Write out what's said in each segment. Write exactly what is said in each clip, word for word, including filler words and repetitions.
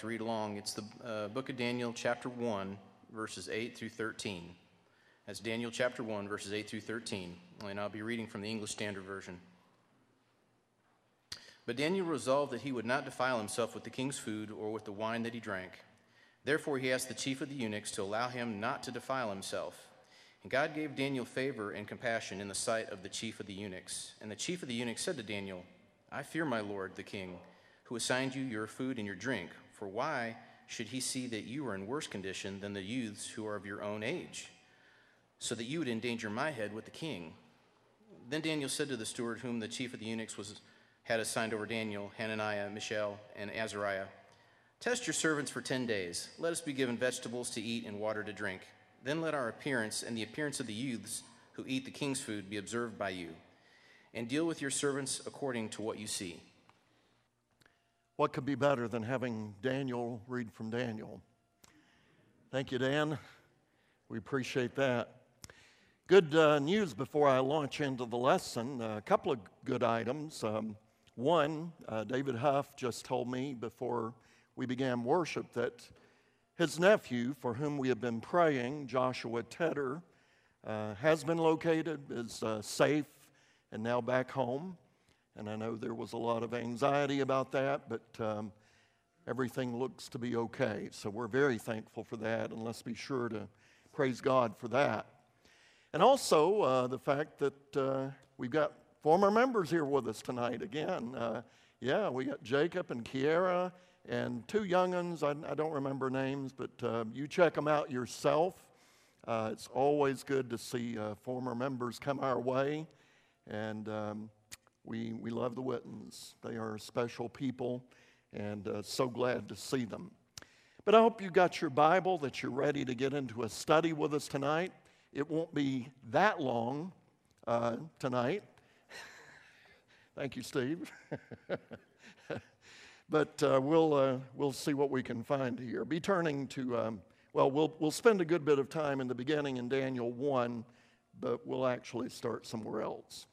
to read along, it's the uh, book of Daniel, chapter one, verses eight through thirteen. That's Daniel chapter one, verses eight through thirteen, and I'll be reading from the English Standard Version. But Daniel resolved that he would not defile himself with the king's food or with the wine that he drank. Therefore he asked the chief of the eunuchs to allow him not to defile himself. And God gave Daniel favor and compassion in the sight of the chief of the eunuchs. And the chief of the eunuchs said to Daniel, I fear my lord, the king, who assigned you your food and your drink. For why should he see that you are in worse condition than the youths who are of your own age, so that you would endanger my head with the king? Then Daniel said to the steward whom the chief of the eunuchs was had assigned over Daniel, Hananiah, Mishael, and Azariah, test your servants for ten days. Let us be given vegetables to eat and water to drink. Then let our appearance and the appearance of the youths who eat the king's food be observed by you, and deal with your servants according to what you see. What could be better than having Daniel read from Daniel? Thank you, Dan. We appreciate that. Good uh, news before I launch into the lesson. A couple of good items. Um, one, uh, David Huff just told me before we began worship that his nephew, for whom we have been praying, Joshua Tedder, uh, has been located, is uh, safe, and now back home. And I know there was a lot of anxiety about that, but um, everything looks to be okay. So we're very thankful for that, and let's be sure to praise God for that. And also uh, the fact that uh, we've got former members here with us tonight again. Uh, yeah, we got Jacob and Kiera and two young'uns. I, I don't remember names, but uh, you check them out yourself. Uh, it's always good to see uh, former members come our way, and um, we we love the Wittens. They are special people, and uh, so glad to see them. But I hope you got your Bible, that you're ready to get into a study with us tonight. It won't be that long uh, tonight. Thank you, Steve. But uh, we'll uh, we'll see what we can find here. Be turning to um, well, we'll we'll spend a good bit of time in the beginning in Daniel one, but we'll actually start somewhere else.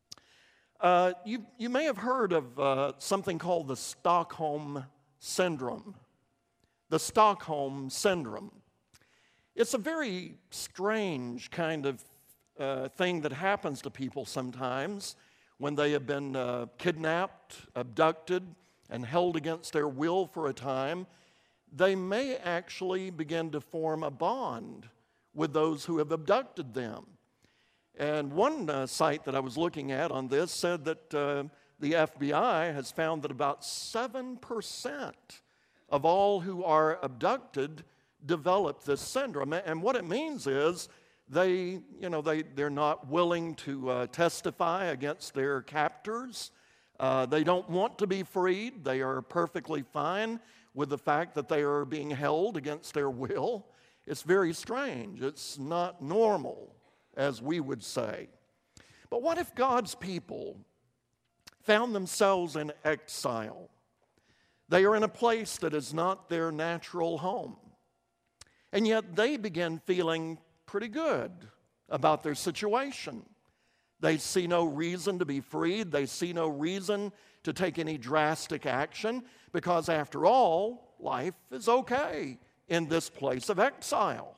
Uh, you you may have heard of uh, something called the Stockholm Syndrome. The Stockholm Syndrome. It's a very strange kind of uh, thing that happens to people sometimes when they have been uh, kidnapped, abducted, and held against their will for a time. They may actually begin to form a bond with those who have abducted them. And one uh, site that I was looking at on this said that uh, the F B I has found that about seven percent of all who are abducted develop this syndrome. And what it means is they, you know, they, they're not willing to uh, testify against their captors. Uh, they don't want to be freed. They are perfectly fine with the fact that they are being held against their will. It's very strange. It's not normal, as we would say. But what if God's people found themselves in exile? They are in a place that is not their natural home. And yet they begin feeling pretty good about their situation. They see no reason to be freed. They see no reason to take any drastic action because, after all, life is okay in this place of exile.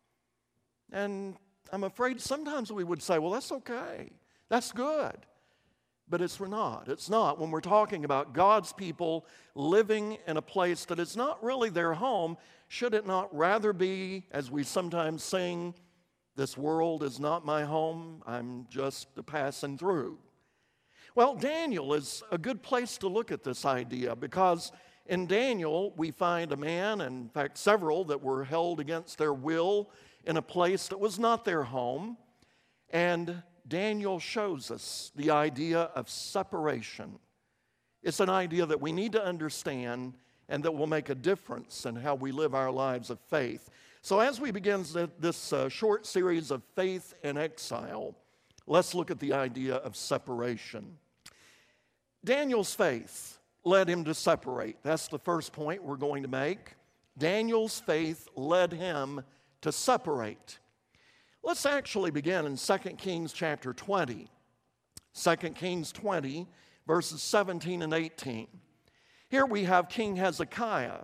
And I'm afraid sometimes we would say, well, that's okay. That's good. But it's not. It's not. When we're talking about God's people living in a place that is not really their home, should it not rather be, as we sometimes sing, this world is not my home, I'm just passing through? Well, Daniel is a good place to look at this idea because in Daniel we find a man, and in fact several, that were held against their will in a place that was not their home. And Daniel shows us the idea of separation. It's an idea that we need to understand and that will make a difference in how we live our lives of faith. So as we begin this uh, short series of Faith in Exile, let's look at the idea of separation. Daniel's faith led him to separate. That's the first point we're going to make. Daniel's faith led him to separate. Let's actually begin in Second Kings chapter twenty. Second Kings twenty, verses seventeen and eighteen. Here we have King Hezekiah,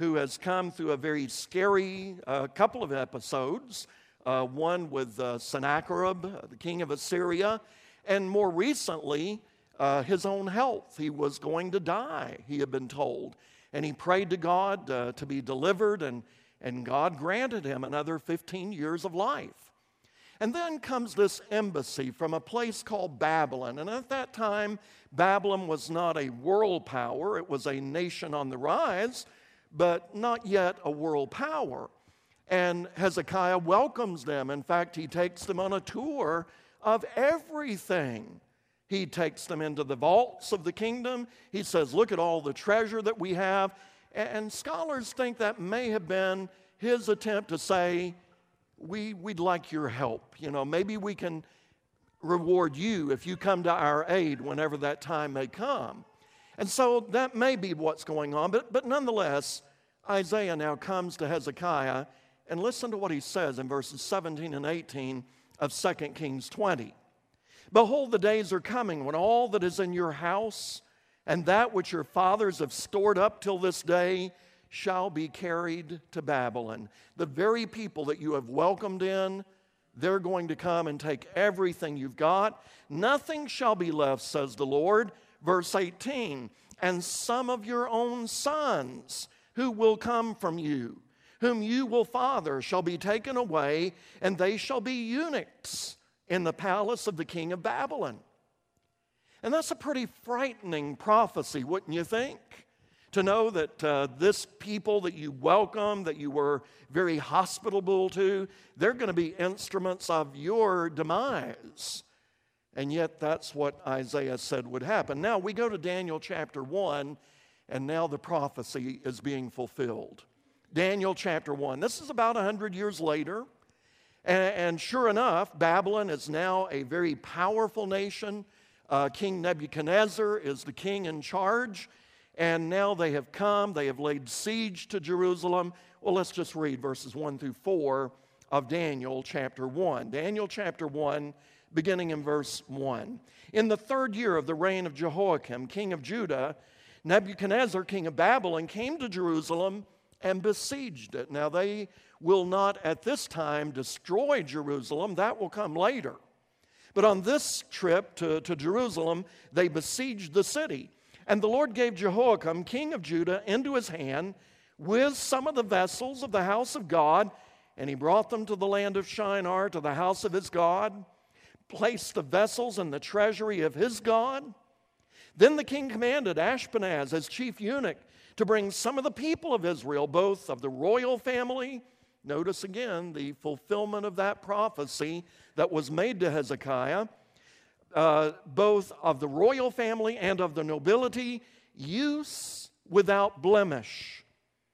who has come through a very scary uh, couple of episodes, uh, one with uh, Sennacherib, uh, the king of Assyria, and more recently, uh, his own health. He was going to die, he had been told. And he prayed to God uh, to be delivered, and, and God granted him another fifteen years of life. And then comes this embassy from a place called Babylon. And at that time, Babylon was not a world power. It was a nation on the rise, but not yet a world power. And Hezekiah welcomes them. In fact, he takes them on a tour of everything. He takes them into the vaults of the kingdom. He says, look at all the treasure that we have. And scholars think that may have been his attempt to say, we, we'd like your help. You know, maybe we can reward you if you come to our aid whenever that time may come. And so that may be what's going on. But, but nonetheless, Isaiah now comes to Hezekiah, and listen to what he says in verses seventeen and eighteen of Second Kings twenty. Behold, the days are coming when all that is in your house and that which your fathers have stored up till this day shall be carried to Babylon. The very people that you have welcomed in, they're going to come and take everything you've got. Nothing shall be left, says the Lord. Verse eighteen, and some of your own sons who will come from you, whom you will father, shall be taken away, and they shall be eunuchs in the palace of the king of Babylon. And that's a pretty frightening prophecy, wouldn't you think? To know that uh, this people that you welcome, that you were very hospitable to, they're going to be instruments of your demise. And yet that's what Isaiah said would happen. Now we go to Daniel chapter one, and now the prophecy is being fulfilled. Daniel chapter one. This is about one hundred years later. And, and sure enough, Babylon is now a very powerful nation. Uh, King Nebuchadnezzar is the king in charge. And now they have come, they have laid siege to Jerusalem. Well, let's just read verses one through four of Daniel chapter one. Daniel chapter one, beginning in verse one. In the third year of the reign of Jehoiakim, king of Judah, Nebuchadnezzar, king of Babylon, came to Jerusalem and besieged it. Now they will not at this time destroy Jerusalem. That will come later. But on this trip to, to Jerusalem, they besieged the city. And the Lord gave Jehoiakim, king of Judah, into his hand with some of the vessels of the house of God, and he brought them to the land of Shinar, to the house of his God, placed the vessels in the treasury of his God. Then the king commanded Ashpenaz, as chief eunuch, to bring some of the people of Israel, both of the royal family. Notice again the fulfillment of that prophecy that was made to Hezekiah. Uh, both of the royal family and of the nobility, use without blemish.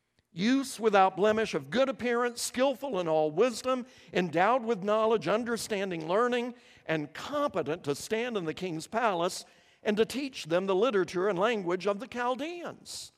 Use without blemish, of good appearance, skillful in all wisdom, endowed with knowledge, understanding, learning, and competent to stand in the king's palace and to teach them the literature and language of the Chaldeans.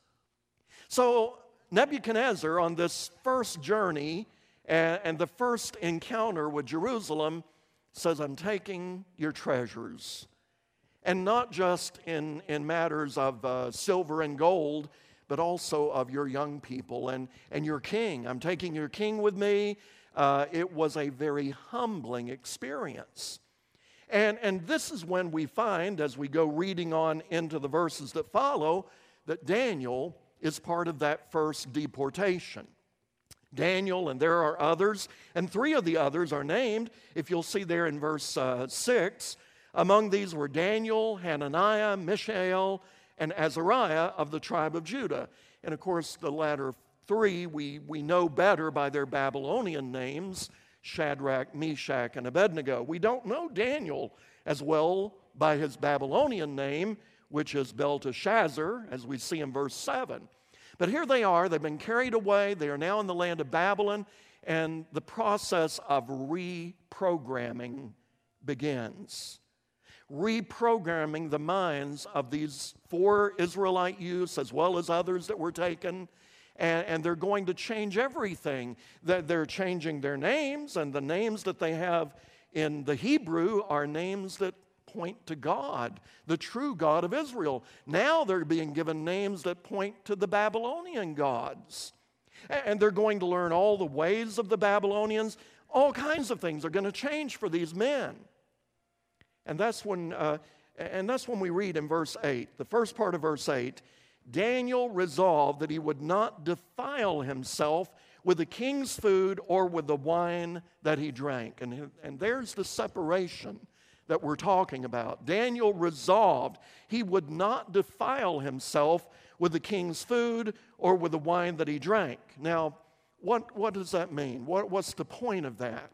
So Nebuchadnezzar, on this first journey and, and the first encounter with Jerusalem, says, I'm taking your treasures. And not just in, in matters of uh, silver and gold, but also of your young people and, and your king. I'm taking your king with me. Uh, it was a very humbling experience. And, and this is when we find, as we go reading on into the verses that follow, that Daniel is part of that first deportation. Daniel, and there are others, and three of the others are named, if you'll see there in verse uh, six. Among these were Daniel, Hananiah, Mishael, and Azariah of the tribe of Judah. And of course, the latter three we, we know better by their Babylonian names, Shadrach, Meshach, and Abednego. We don't know Daniel as well by his Babylonian name, which is Belteshazzar, as we see in verse seven. But here they are, they've been carried away, they are now in the land of Babylon, and the process of reprogramming begins. Reprogramming the minds of these four Israelite youths, as well as others that were taken, and, and they're going to change everything. They're, they're changing their names, and the names that they have in the Hebrew are names that point to God, the true God of Israel. Now they're being given names that point to the Babylonian gods. And they're going to learn all the ways of the Babylonians. All kinds of things are going to change for these men. And that's when, uh, and that's when we read in verse eight, the first part of verse eight, Daniel resolved that he would not defile himself with the king's food or with the wine that he drank. And, and there's the separation that we're talking about. Daniel resolved he would not defile himself with the king's food or with the wine that he drank. Now, what, what does that mean? What, what's the point of that?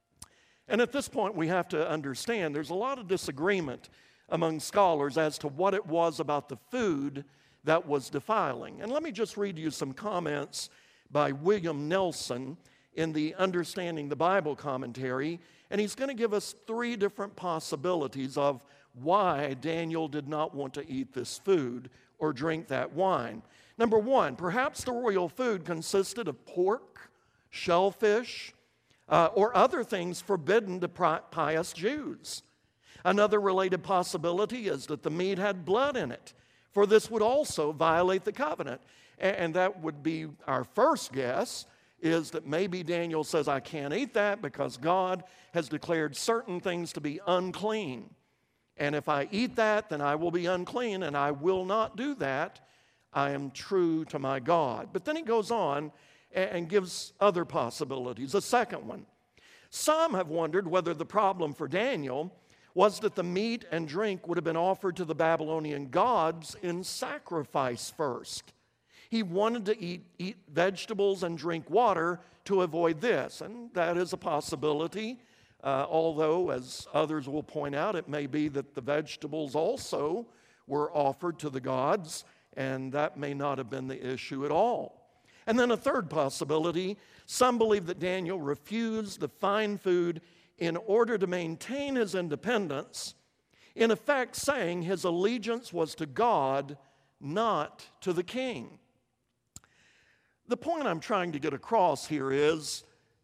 And at this point, we have to understand there's a lot of disagreement among scholars as to what it was about the food that was defiling. And let me just read you some comments by William Nelson in the Understanding the Bible commentary. And he's going to give us three different possibilities of why Daniel did not want to eat this food or drink that wine. Number one, perhaps the royal food consisted of pork, shellfish, uh, or other things forbidden to pious Jews. Another related possibility is that the meat had blood in it, for this would also violate the covenant. And that would be our first guess, is that maybe Daniel says, I can't eat that because God has declared certain things to be unclean. And if I eat that, then I will be unclean, and I will not do that. I am true to my God. But then he goes on and gives other possibilities. A second one. Some have wondered whether the problem for Daniel was that the meat and drink would have been offered to the Babylonian gods in sacrifice first. He wanted to eat, eat vegetables and drink water to avoid this, and that is a possibility. Uh, although, as others will point out, it may be that the vegetables also were offered to the gods, and that may not have been the issue at all. And then a third possibility, some believe that Daniel refused the fine food in order to maintain his independence, in effect saying his allegiance was to God, not to the king. The point I'm trying to get across here is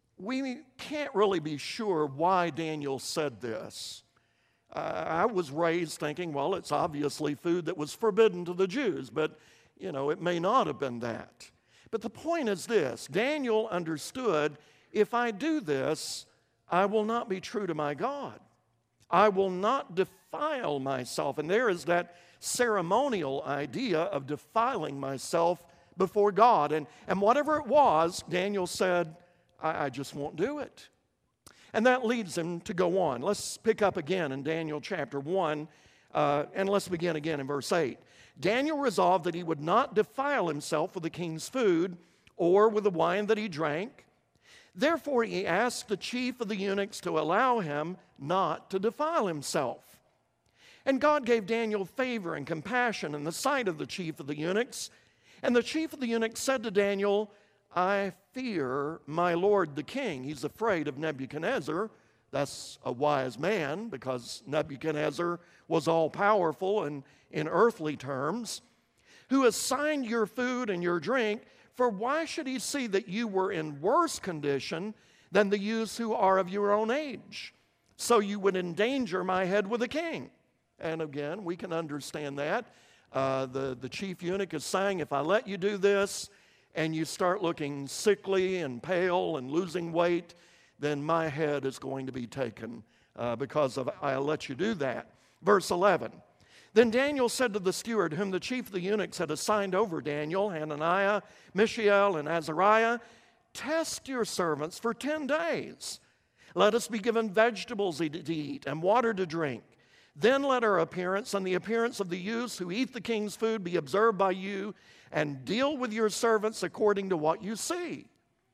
we can't really be sure why Daniel said this. Uh, I was raised thinking, well, it's obviously food that was forbidden to the Jews, but, you know, it may not have been that. But the point is this, Daniel understood, if I do this, I will not be true to my God. I will not defile myself. And there is that ceremonial idea of defiling myself before God. And, and whatever it was, Daniel said, I, I just won't do it. And that leads him to go on. Let's pick up again in Daniel chapter one, uh, and let's begin again in verse eight. Daniel resolved that he would not defile himself with the king's food or with the wine that he drank. Therefore he asked the chief of the eunuchs to allow him not to defile himself. And God gave Daniel favor and compassion in the sight of the chief of the eunuchs. And the chief of the eunuchs said to Daniel, I fear my lord the king. He's afraid of Nebuchadnezzar. That's a wise man because Nebuchadnezzar was all-powerful and in earthly terms, who assigned your food and your drink, for why should he see that you were in worse condition than the youths who are of your own age? So you would endanger my head with the king. And again, we can understand that. Uh, the, the chief eunuch is saying, if I let you do this and you start looking sickly and pale and losing weight, then my head is going to be taken uh, because of I let you do that. Verse eleven. Then Daniel said to the steward, whom the chief of the eunuchs had assigned over Daniel, Hananiah, Mishael, and Azariah, test your servants for ten days. Let us be given vegetables to eat and water to drink. Then let our appearance and the appearance of the youths who eat the king's food be observed by you, and deal with your servants according to what you see.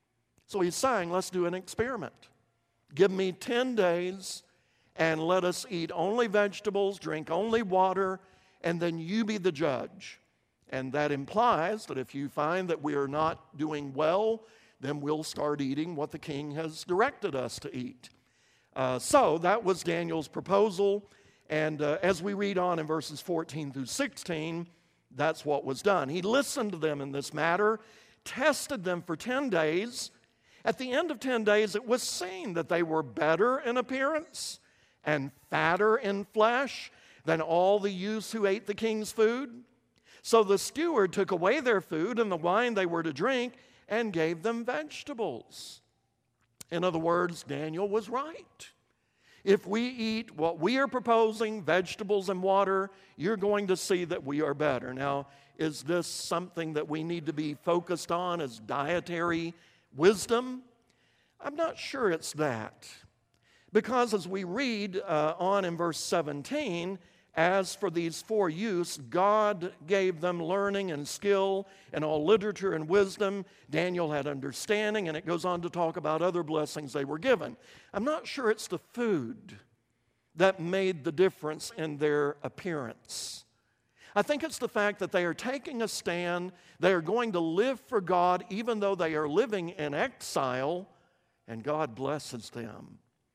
So he's saying, let's do an experiment. Give me ten days, and let us eat only vegetables, drink only water, and then you be the judge. And that implies that if you find that we are not doing well, then we'll start eating what the king has directed us to eat. Uh, so that was Daniel's proposal. And uh, as we read on in verses fourteen through sixteen, that's what was done. He listened to them in this matter, tested them for ten days. At the end of ten days, it was seen that they were better in appearance and fatter in flesh than all the youths who ate the king's food. So the steward took away their food and the wine they were to drink and gave them vegetables. In other words, Daniel was right. If we eat what we are proposing, vegetables and water, you're going to see that we are better. Now, is this something that we need to be focused on as dietary wisdom? I'm not sure it's that. Because as we read uh, on in verse seventeen, as for these four youths, God gave them learning and skill and all literature and wisdom. Daniel had understanding, and it goes on to talk about other blessings they were given. I'm not sure it's the food that made the difference in their appearance. I think it's the fact that they are taking a stand. They are going to live for God even though they are living in exile, and God blesses them.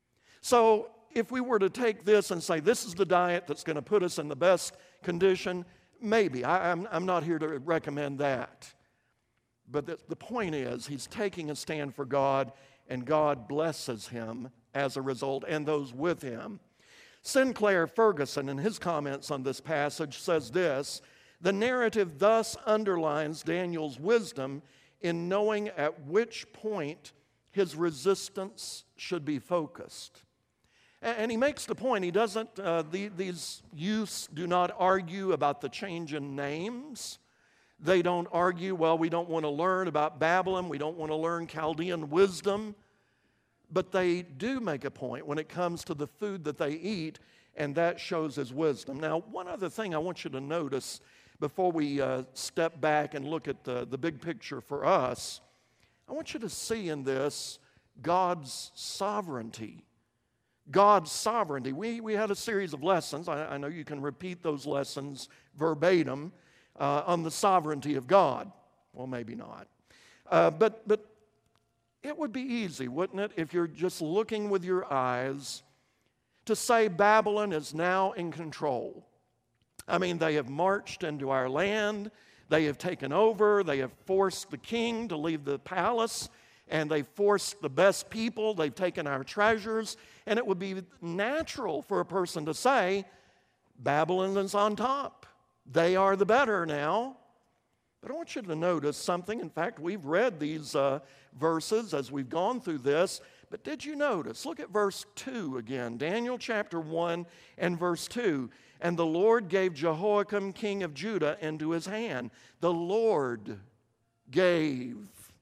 So if we were to take this and say, this is the diet that's going to put us in the best condition, maybe. I, I'm, I'm not here to recommend that. But the, the point is, he's taking a stand for God, and God blesses him as a result, and those with him. Sinclair Ferguson, in his comments on this passage, says this: the narrative thus underlines Daniel's wisdom in knowing at which point his resistance should be focused. And he makes the point, he doesn't, uh, the, these youths do not argue about the change in names. They don't argue, well, we don't want to learn about Babylon, we don't want to learn Chaldean wisdom. But they do make a point when it comes to the food that they eat, and that shows his wisdom. Now, one other thing I want you to notice before we uh, step back and look at the, the big picture for us, I want you to see in this God's sovereignty. God's sovereignty. We, we had a series of lessons. I, I know you can repeat those lessons verbatim uh, on the sovereignty of God. Well, maybe not. Uh, but, but it would be easy, wouldn't it, if you're just looking with your eyes to say Babylon is now in control. I mean, they have marched into our land. They have taken over. They have forced the king to leave the palace. And they've forced the best people. They've taken our treasures. And it would be natural for a person to say, Babylon is on top. They are the better now. But I want you to notice something. In fact, we've read these uh, verses as we've gone through this. But did you notice? Look at verse two again. Daniel chapter one and verse two. And the Lord gave Jehoiakim, king of Judah, into his hand. The Lord gave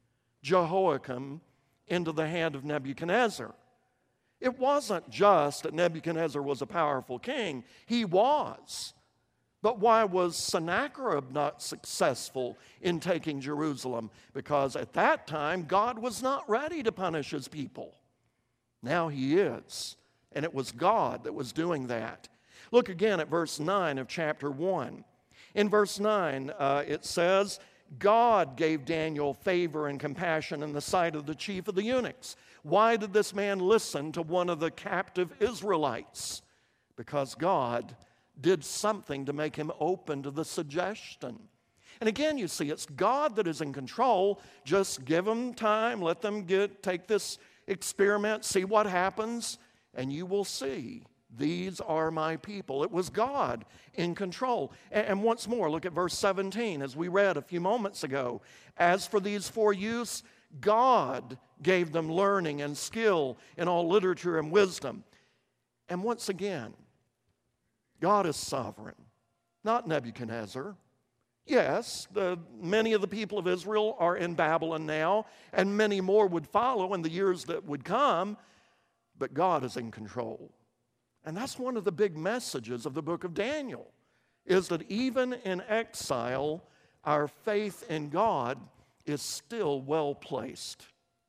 Jehoiakim into the hand of Nebuchadnezzar. It wasn't just that Nebuchadnezzar was a powerful king. He was. But why was Sennacherib not successful in taking Jerusalem? Because at that time, God was not ready to punish his people. Now he is. And it was God that was doing that. Look again at verse nine of chapter one. In verse nine, uh, it says, God gave Daniel favor and compassion in the sight of the chief of the eunuchs. Why did this man listen to one of the captive Israelites? Because God did something to make him open to the suggestion. And again, you see, it's God that is in control. Just give them time, let them get take this experiment, see what happens, and you will see. These are my people. It was God in control. And once more, look at verse seventeen, as we read a few moments ago. As for these four youths, God gave them learning and skill in all literature and wisdom. And once again, God is sovereign, not Nebuchadnezzar. Yes, the, many of the people of Israel are in Babylon now, and many more would follow in the years that would come, but God is in control. And that's one of the big messages of the book of Daniel, is that even in exile, our faith in God is still well placed.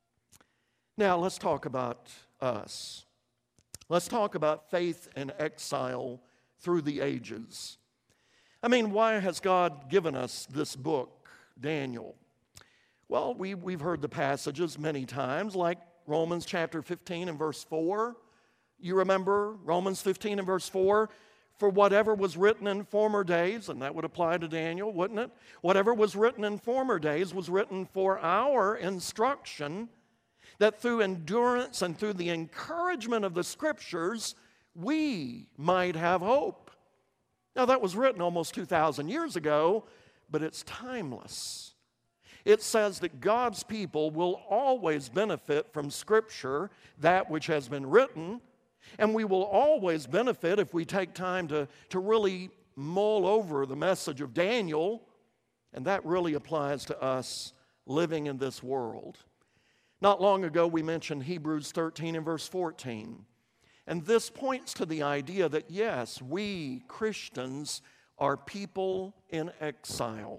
Now, let's talk about us. Let's talk about faith in exile through the ages. I mean, why has God given us this book, Daniel? Well, we, we've heard the passages many times, like Romans chapter fifteen and verse four. You remember Romans fifteen and verse four? For whatever was written in former days, and that would apply to Daniel, wouldn't it? Whatever was written in former days was written for our instruction, that through endurance and through the encouragement of the Scriptures, we might have hope. Now, that was written almost two thousand years ago, but it's timeless. It says that God's people will always benefit from Scripture, that which has been written, and we will always benefit if we take time to, to really mull over the message of Daniel, and that really applies to us living in this world. Not long ago, we mentioned Hebrews thirteen and verse fourteen, and this points to the idea that, yes, we Christians are people in exile.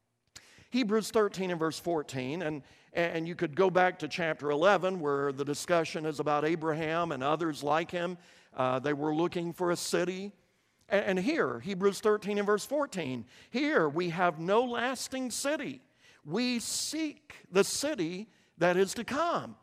Hebrews thirteen and verse fourteen, and, and you could go back to chapter eleven where the discussion is about Abraham and others like him. Uh, they were looking for a city. And, and here, Hebrews thirteen and verse fourteen, here we have no lasting city. We seek the city that is to come.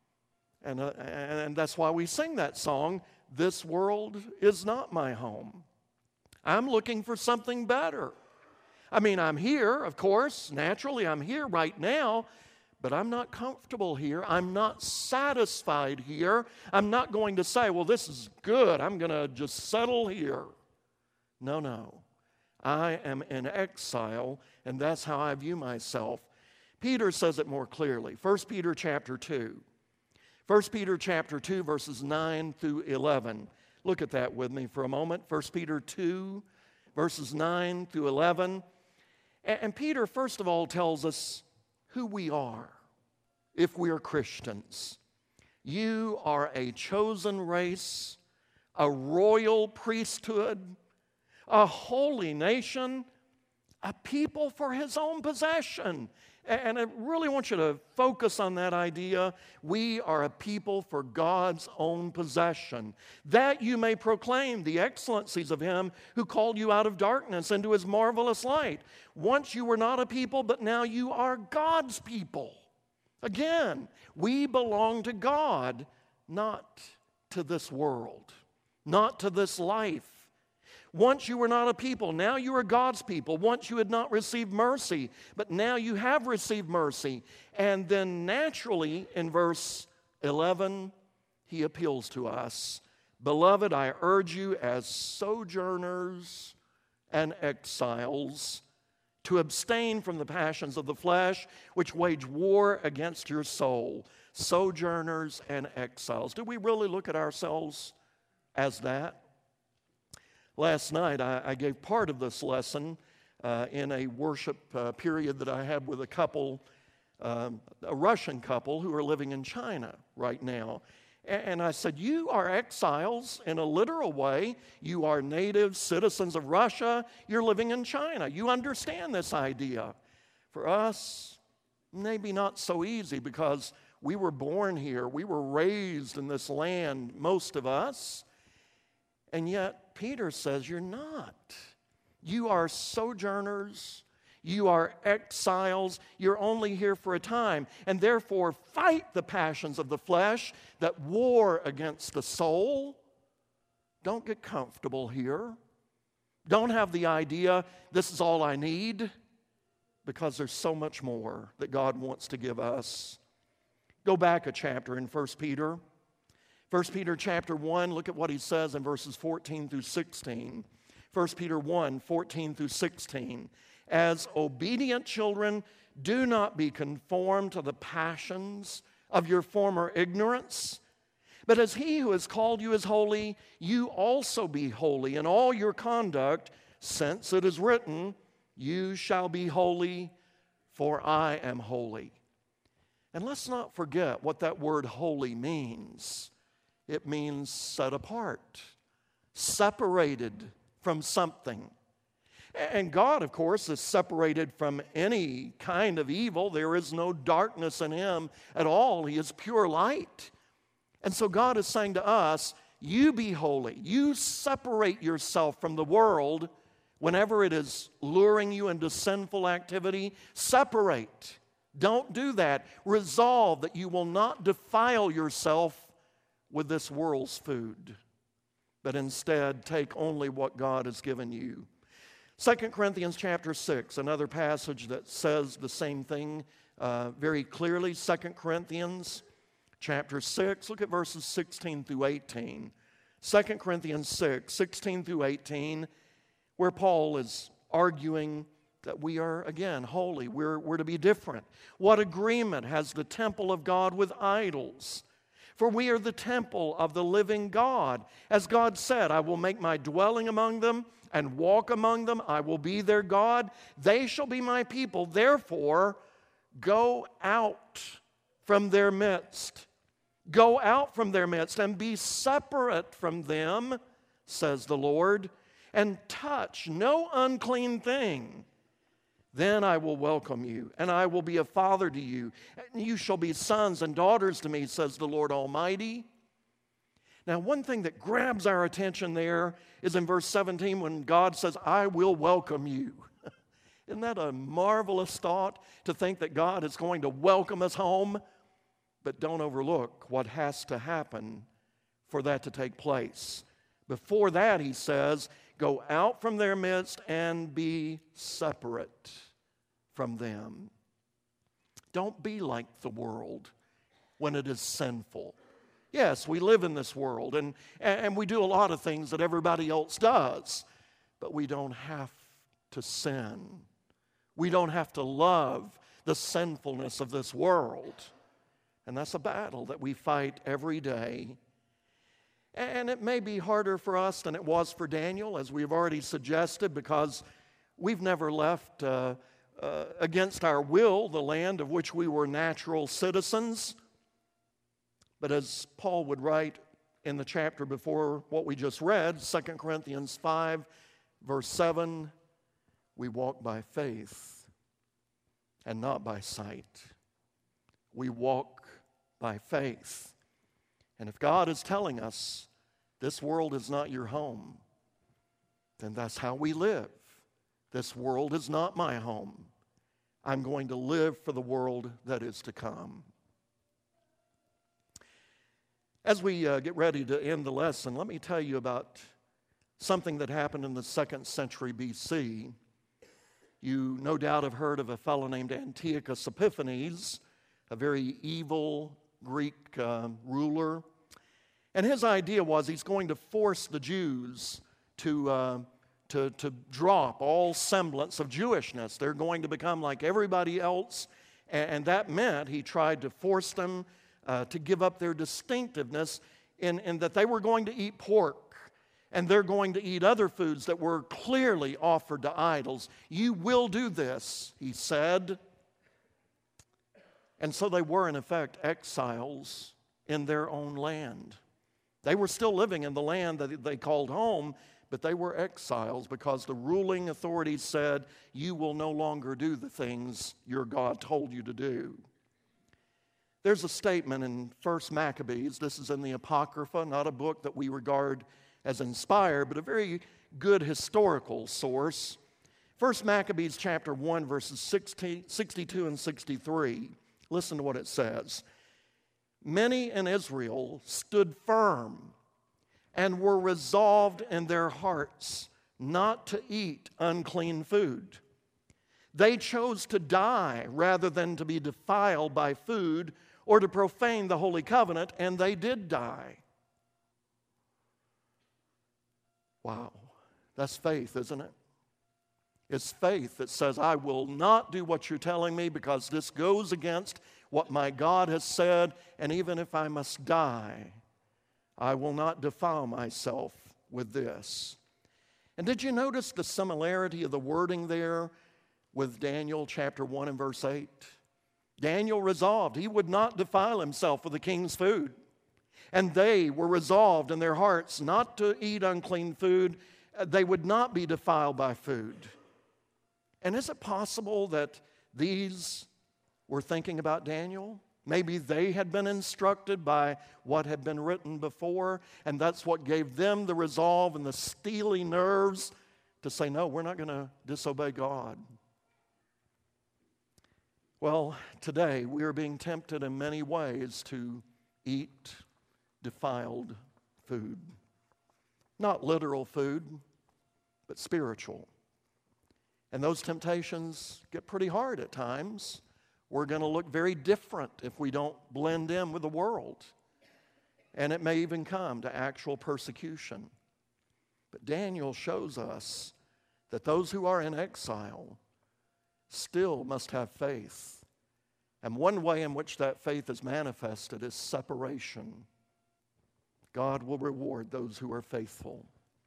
And, uh, and that's why we sing that song, "This world is not my home." I'm looking for something better. I mean, I'm here, of course, naturally I'm here right now, but I'm not comfortable here. I'm not satisfied here. I'm not going to say, well, this is good. I'm going to just settle here. No, no. I am in exile, and that's how I view myself. Peter says it more clearly. First Peter chapter two. First Peter chapter two, verses nine through eleven. Look at that with me for a moment. First Peter two, verses nine through eleven. And Peter, first of all, tells us who we are if we are Christians. You are a chosen race, a royal priesthood, a holy nation, a people for his own possession. And I really want you to focus on that idea. We are a people for God's own possession, that you may proclaim the excellencies of him who called you out of darkness into his marvelous light. Once you were not a people, but now you are God's people. Again, we belong to God, not to this world, not to this life. Once you were not a people, now you are God's people. Once you had not received mercy, but now you have received mercy. And then naturally, in verse eleven, he appeals to us. Beloved, I urge you as sojourners and exiles to abstain from the passions of the flesh, which wage war against your soul. Sojourners and exiles. Do we really look at ourselves as that? Last night, I, I gave part of this lesson uh, in a worship uh, period that I had with a couple, um, a Russian couple who are living in China right now. And, and I said, you are exiles in a literal way. You are native citizens of Russia. You're living in China. You understand this idea. For us, maybe not so easy because we were born here. We were raised in this land, most of us. And yet, Peter says you're not. You are sojourners. You are exiles. You're only here for a time. And therefore, fight the passions of the flesh that war against the soul. Don't get comfortable here. Don't have the idea, this is all I need, because there's so much more that God wants to give us. Go back a chapter in First Peter. First Peter chapter one, look at what he says in verses fourteen through sixteen. First Peter one, fourteen through sixteen. As obedient children, do not be conformed to the passions of your former ignorance, but as he who has called you is holy, you also be holy in all your conduct, since it is written, you shall be holy, for I am holy. And let's not forget what that word holy means. It means set apart, separated from something. And God, of course, is separated from any kind of evil. There is no darkness in him at all. He is pure light. And so God is saying to us, you be holy. You separate yourself from the world whenever it is luring you into sinful activity. Separate. Don't do that. Resolve that you will not defile yourself with this world's food, but instead take only what God has given you. Second Corinthians chapter six, another passage that says the same thing uh, very clearly. Second Corinthians chapter six, look at verses sixteen through eighteen. Second Corinthians six, sixteen through eighteen, where Paul is arguing that we are, again, holy. We're, we're to be different. What agreement has the temple of God with idols? For we are the temple of the living God. As God said, I will make my dwelling among them and walk among them. I will be their God. They shall be my people. Therefore, go out from their midst. Go out from their midst and be separate from them, says the Lord, and touch no unclean thing. Then I will welcome you, and I will be a father to you, and you shall be sons and daughters to me, says the Lord Almighty. Now, one thing that grabs our attention there is in verse seventeen when God says, I will welcome you. Isn't that a marvelous thought, to think that God is going to welcome us home? But don't overlook what has to happen for that to take place. Before that, he says, go out from their midst and be separate from them. Don't be like the world when it is sinful. Yes, we live in this world, and, and we do a lot of things that everybody else does, but we don't have to sin. We don't have to love the sinfulness of this world. And that's a battle that we fight every day. And it may be harder for us than it was for Daniel, as we've already suggested, because we've never left uh, uh, against our will the land of which we were natural citizens. But as Paul would write in the chapter before what we just read, Second Corinthians five, verse seven, we walk by faith and not by sight. We walk by faith. And if God is telling us this world is not your home, then that's how we live. This world is not my home. I'm going to live for the world that is to come. As we uh, get ready to end the lesson, let me tell you about something that happened in the second century B C. You no doubt have heard of a fellow named Antiochus Epiphanes, a very evil Greek uh, ruler. And his idea was he's going to force the Jews to, uh, to, to drop all semblance of Jewishness. They're going to become like everybody else. And, and that meant he tried to force them uh, to give up their distinctiveness in, in that they were going to eat pork. And they're going to eat other foods that were clearly offered to idols. You will do this, he said. And so they were, in effect, exiles in their own land. They were still living in the land that they called home, but they were exiles because the ruling authorities said, you will no longer do the things your God told you to do. There's a statement in First Maccabees. This is in the Apocrypha, not a book that we regard as inspired, but a very good historical source. First Maccabees chapter one, verses sixty, sixty-two and sixty-three. Listen to what it says. Many in Israel stood firm and were resolved in their hearts not to eat unclean food. They chose to die rather than to be defiled by food or to profane the holy covenant, and they did die. Wow, that's faith, isn't it? It's faith that says, I will not do what you're telling me because this goes against what my God has said, and even if I must die, I will not defile myself with this. And did you notice the similarity of the wording there with Daniel chapter one and verse eight? Daniel resolved he would not defile himself with the king's food. And they were resolved in their hearts not to eat unclean food. They would not be defiled by food. And is it possible that these were thinking about Daniel? Maybe they had been instructed by what had been written before, and that's what gave them the resolve and the steely nerves to say, no, we're not going to disobey God. Well, today we are being tempted in many ways to eat defiled food. Not literal food, but spiritual. And those temptations get pretty hard at times. We're going to look very different if we don't blend in with the world. And it may even come to actual persecution. But Daniel shows us that those who are in exile still must have faith. And one way in which that faith is manifested is separation. God will reward those who are faithful.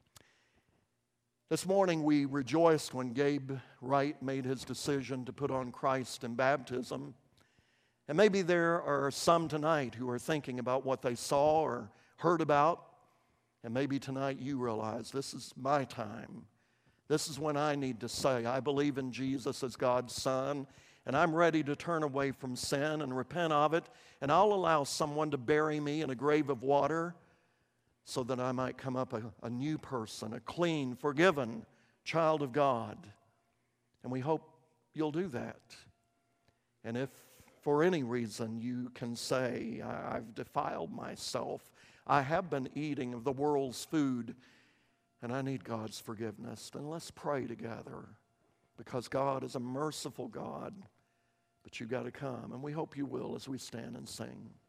This morning we rejoiced when Gabe Wright made his decision to put on Christ in baptism. And maybe there are some tonight who are thinking about what they saw or heard about. And maybe tonight you realize this is my time. This is when I need to say, I believe in Jesus as God's Son, and I'm ready to turn away from sin and repent of it, and I'll allow someone to bury me in a grave of water so that I might come up a, a new person, a clean, forgiven child of God. And we hope you'll do that. And if for any reason you can say, I've defiled myself, I have been eating of the world's food, and I need God's forgiveness, then let's pray together, because God is a merciful God, but you've got to come, and we hope you will as we stand and sing.